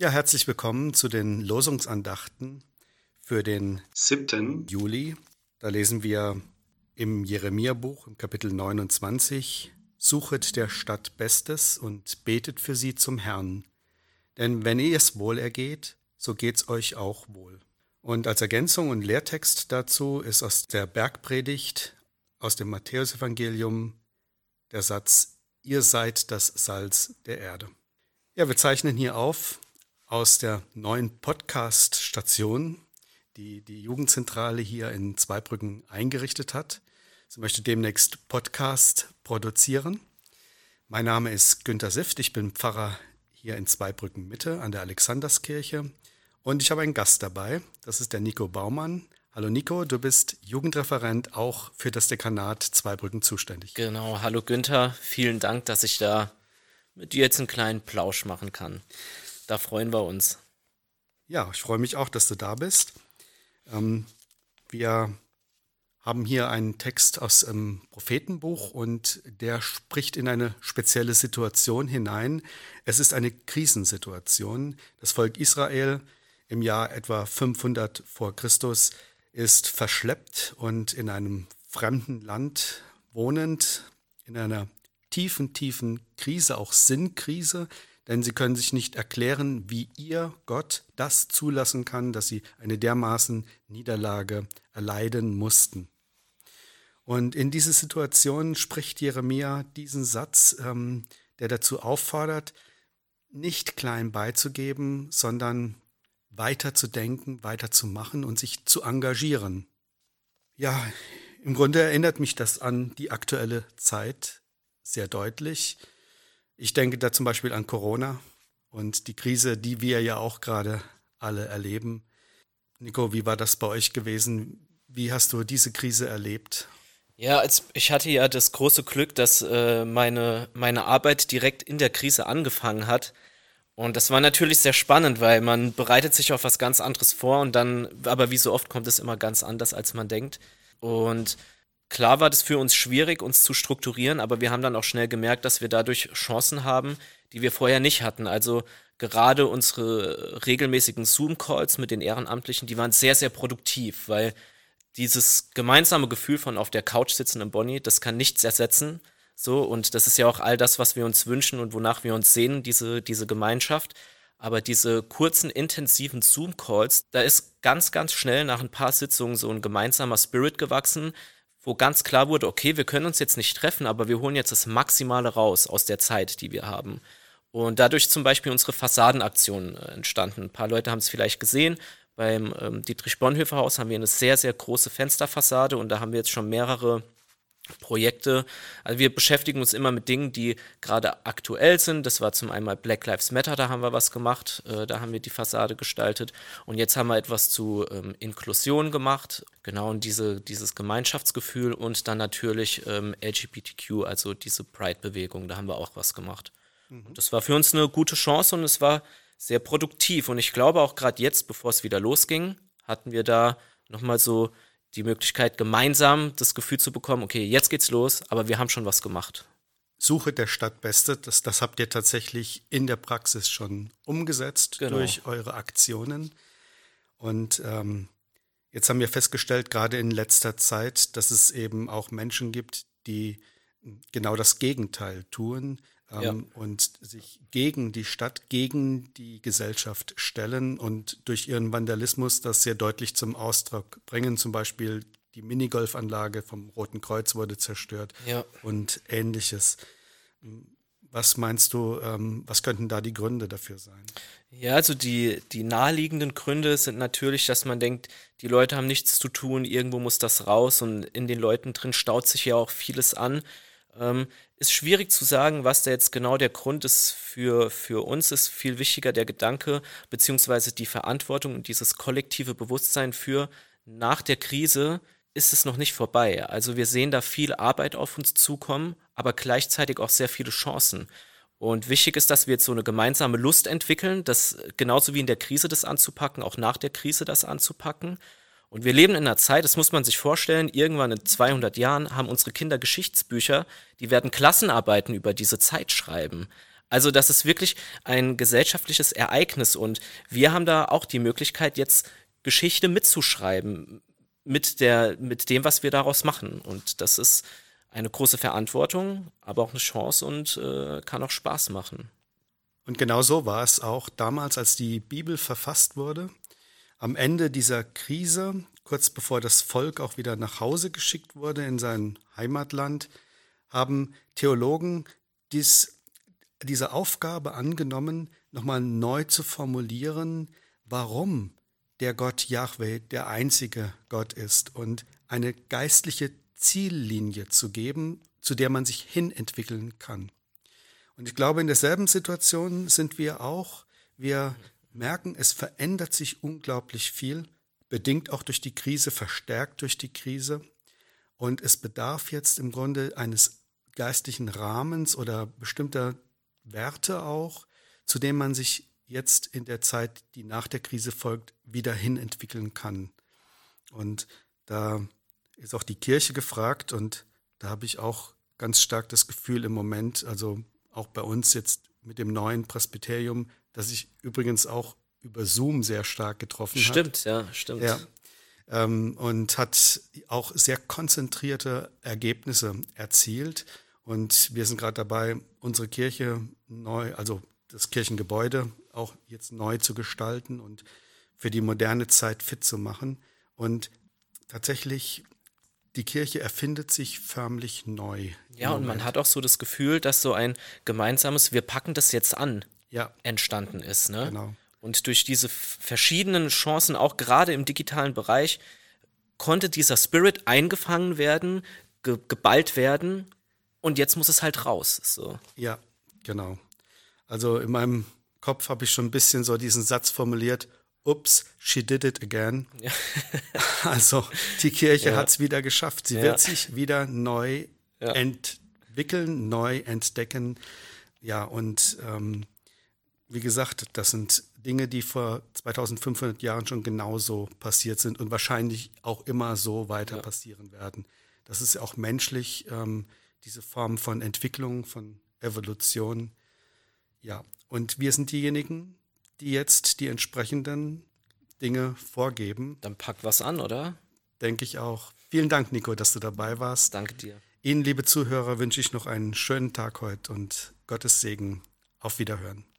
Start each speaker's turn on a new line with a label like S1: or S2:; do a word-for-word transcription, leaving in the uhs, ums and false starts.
S1: Ja, herzlich willkommen zu den Losungsandachten für den siebten Juli. Da lesen wir im Jeremia-Buch im Kapitel neunundzwanzig: Suchet der Stadt Bestes und betet für sie zum Herrn. Denn wenn ihr es wohl ergeht, so geht's euch auch wohl. Und als Ergänzung und Lehrtext dazu ist aus der Bergpredigt aus dem Matthäusevangelium der Satz: Ihr seid das Salz der Erde. Ja, wir zeichnen hier auf aus der neuen Podcast-Station, die die Jugendzentrale hier in Zweibrücken eingerichtet hat. Sie möchte demnächst Podcast produzieren. Mein Name ist Günter Sift, ich bin Pfarrer hier in Zweibrücken Mitte an der Alexanderskirche und ich habe einen Gast dabei, das ist der Nico Baumann. Hallo Nico, du bist Jugendreferent auch für das Dekanat Zweibrücken zuständig.
S2: Genau, hallo Günther, vielen Dank, dass ich da mit dir jetzt einen kleinen Plausch machen kann. Da freuen wir uns.
S1: Ja, ich freue mich auch, dass du da bist. Ähm, wir haben hier einen Text aus dem Prophetenbuch und der spricht in eine spezielle Situation hinein. Es ist eine Krisensituation. Das Volk Israel im Jahr etwa fünfhundert vor Christus ist verschleppt und in einem fremden Land wohnend, in einer tiefen, tiefen Krise, auch Sinnkrise, denn sie können sich nicht erklären, wie ihr Gott das zulassen kann, dass sie eine dermaßen Niederlage erleiden mussten. Und in diese Situation spricht Jeremia diesen Satz, ähm, der dazu auffordert, nicht klein beizugeben, sondern weiter zu denken, weiter zu machen und sich zu engagieren. Ja, im Grunde erinnert mich das an die aktuelle Zeit sehr deutlich. Ich denke da zum Beispiel an Corona und die Krise, die wir ja auch gerade alle erleben. Nico, wie war das bei euch gewesen? Wie hast du diese Krise erlebt?
S2: Ja, als, ich hatte ja das große Glück, dass äh, meine, meine Arbeit direkt in der Krise angefangen hat. Und das war natürlich sehr spannend, weil man bereitet sich auf was ganz anderes vor und dann, aber wie so oft kommt es immer ganz anders, als man denkt. Und klar war das für uns schwierig, uns zu strukturieren, aber wir haben dann auch schnell gemerkt, dass wir dadurch Chancen haben, die wir vorher nicht hatten. Also gerade unsere regelmäßigen Zoom-Calls mit den Ehrenamtlichen, die waren sehr, sehr produktiv, weil dieses gemeinsame Gefühl von auf der Couch sitzen im Bonnie, das kann nichts ersetzen. So, und das ist ja auch all das, was wir uns wünschen und wonach wir uns sehnen, diese, diese Gemeinschaft. Aber diese kurzen, intensiven Zoom-Calls, da ist ganz, ganz schnell nach ein paar Sitzungen so ein gemeinsamer Spirit gewachsen, wo ganz klar wurde, okay, wir können uns jetzt nicht treffen, aber wir holen jetzt das Maximale raus aus der Zeit, die wir haben. Und dadurch zum Beispiel unsere Fassadenaktion äh, entstanden. Ein paar Leute haben es vielleicht gesehen. Beim ähm, Dietrich-Bonhoeffer-Haus haben wir eine sehr, sehr große Fensterfassade und da haben wir jetzt schon mehrere Projekte. Also wir beschäftigen uns immer mit Dingen, die gerade aktuell sind. Das war zum einen Black Lives Matter, da haben wir was gemacht, äh, da haben wir die Fassade gestaltet. Und jetzt haben wir etwas zu ähm, Inklusion gemacht, genau, und diese, dieses Gemeinschaftsgefühl und dann natürlich ähm, L G B T Q, also diese Pride-Bewegung, da haben wir auch was gemacht. Mhm. Und das war für uns eine gute Chance und es war sehr produktiv. Und ich glaube auch gerade jetzt, bevor es wieder losging, hatten wir da nochmal so die Möglichkeit, gemeinsam das Gefühl zu bekommen, okay, jetzt geht's los, aber wir haben schon was gemacht.
S1: Suche der Stadt Beste, das, das habt ihr tatsächlich in der Praxis schon umgesetzt, genau, durch eure Aktionen. Und ähm, jetzt haben wir festgestellt, gerade in letzter Zeit, dass es eben auch Menschen gibt, die genau das Gegenteil tun, ähm, ja. und sich gegen die Stadt, gegen die Gesellschaft stellen und durch ihren Vandalismus das sehr deutlich zum Ausdruck bringen. Zum Beispiel die Minigolfanlage vom Roten Kreuz wurde zerstört, ja, und Ähnliches. Was meinst du, ähm, was könnten da die Gründe dafür sein?
S2: Ja, also die, die naheliegenden Gründe sind natürlich, dass man denkt, die Leute haben nichts zu tun, irgendwo muss das raus und in den Leuten drin staut sich ja auch vieles an. Ähm, ist schwierig zu sagen, was da jetzt genau der Grund ist. Für, für uns ist viel wichtiger der Gedanke beziehungsweise die Verantwortung und dieses kollektive Bewusstsein für nach der Krise ist es noch nicht vorbei. Also wir sehen da viel Arbeit auf uns zukommen, aber gleichzeitig auch sehr viele Chancen. Und wichtig ist, dass wir jetzt so eine gemeinsame Lust entwickeln, das genauso wie in der Krise das anzupacken, auch nach der Krise das anzupacken. Und wir leben in einer Zeit, das muss man sich vorstellen, irgendwann in zweihundert Jahren haben unsere Kinder Geschichtsbücher, die werden Klassenarbeiten über diese Zeit schreiben. Also das ist wirklich ein gesellschaftliches Ereignis und wir haben da auch die Möglichkeit, jetzt Geschichte mitzuschreiben mit der, mit dem, was wir daraus machen. Und das ist eine große Verantwortung, aber auch eine Chance und äh, kann auch Spaß machen.
S1: Und genau so war es auch damals, als die Bibel verfasst wurde. Am Ende dieser Krise, kurz bevor das Volk auch wieder nach Hause geschickt wurde in sein Heimatland, haben Theologen dies, diese Aufgabe angenommen, nochmal neu zu formulieren, warum der Gott Jahwe der einzige Gott ist und eine geistliche Ziellinie zu geben, zu der man sich hinentwickeln kann. Und ich glaube, in derselben Situation sind wir auch. Wir merken, es verändert sich unglaublich viel, bedingt auch durch die Krise, verstärkt durch die Krise. Und es bedarf jetzt im Grunde eines geistlichen Rahmens oder bestimmter Werte auch, zu denen man sich jetzt in der Zeit, die nach der Krise folgt, wieder hinentwickeln kann. Und da ist auch die Kirche gefragt und da habe ich auch ganz stark das Gefühl im Moment, also auch bei uns jetzt mit dem neuen Presbyterium, das sich übrigens auch über Zoom sehr stark getroffen hat.
S2: Stimmt, ja, stimmt.
S1: Ja, ähm, und hat auch sehr konzentrierte Ergebnisse erzielt. Und wir sind gerade dabei, unsere Kirche neu, also das Kirchengebäude auch jetzt neu zu gestalten und für die moderne Zeit fit zu machen. Und tatsächlich, die Kirche erfindet sich förmlich neu.
S2: Ja, und man hat auch so das Gefühl, dass so ein gemeinsames Wir packen das jetzt an
S1: ja,
S2: entstanden ist. Ne?
S1: genau.
S2: Und durch diese f- verschiedenen Chancen, auch gerade im digitalen Bereich, konnte dieser Spirit eingefangen werden, ge geballt werden und jetzt muss es halt raus. So.
S1: Ja, genau. Also in meinem Kopf habe ich schon ein bisschen so diesen Satz formuliert, ups, she did it again.
S2: Ja.
S1: Also die Kirche
S2: Ja.
S1: hat es wieder geschafft. Sie
S2: Ja.
S1: wird sich wieder neu
S2: Ja.
S1: entwickeln, neu entdecken. Ja, und ähm, wie gesagt, das sind Dinge, die vor zweitausendfünfhundert Jahren schon genauso passiert sind und wahrscheinlich auch immer so weiter
S2: Ja.
S1: passieren werden. Das ist ja auch menschlich, ähm, diese Form von Entwicklung, von Evolution. Ja, und wir sind diejenigen, die jetzt die entsprechenden Dinge vorgeben,
S2: Dann pack was an, oder?
S1: denke ich auch. Vielen Dank, Nico, dass du dabei warst.
S2: Danke dir.
S1: Ihnen, liebe Zuhörer, wünsche ich noch einen schönen Tag heute und Gottes Segen. Auf Wiederhören.